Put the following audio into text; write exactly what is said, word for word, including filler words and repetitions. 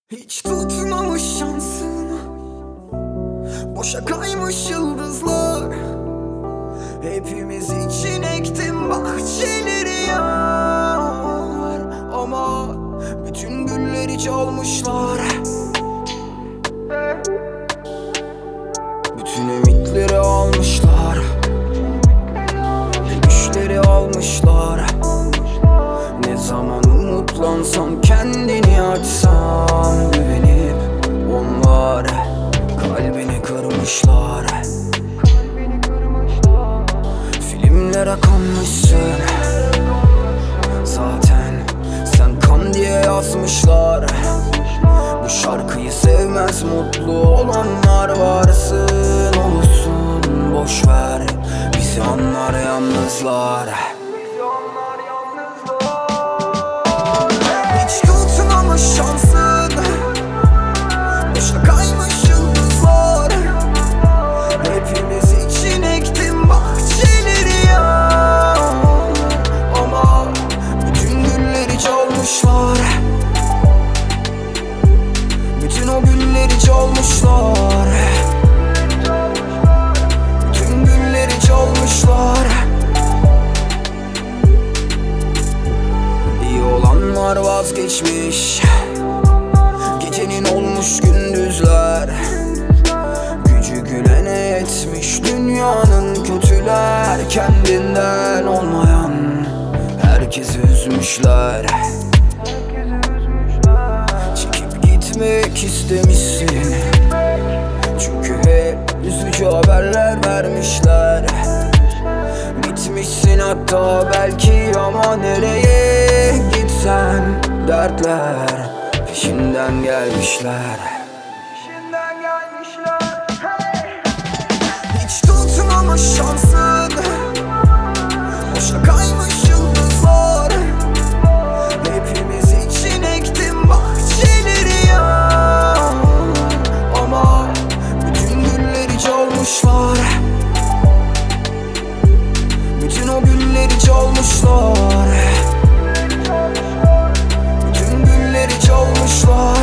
Hiç tutmamış şansın, boşa kaymış yıldızlar. Hepimiz için ektim bahçeleri yar, ama bütün gülleri çalmışlar. Bütün ümitleri almışlar, düşleri almışlar. Ne zaman umutlansam, kendini açsam, güvenip onlar kalbini kırmışlar. Filmlere kanmışsın, zaten sen kan diye yazmışlar. Bu şarkıyı sevmez mutlu olanlar, varsın olsun boşver, bizi anlar yalnızlar. Hiç tutmamış şansın, boşa kaymış yıldızlar. Hepimiz için ektim bahçeleri yar, ama bütün gülleri çalmışlar. Bütün o gülleri çalmışlar. Bütün gülleri çalmışlar. İyi olanlar vazgeçmiş, gecenin olmuş gündüzler. Gücü gülene yetmiş dünyanın kötüler. Kendinden olmayan herkesi üzmüşler. Çekip gitmek istemişsin, çünkü hep üzücü haberler vermişler. Bitmişsin hatta belki, ama nereye gitsen dertler peşinden gelmişler. Hiç tutmamış şansın, boşa kaymış yıldızlar. Hepimiz için ektim bahçeleri yar, ama bütün gülleri çalmışlar. Bütün o gülleri çalmışlar. Bütün gülleri çalmışlar.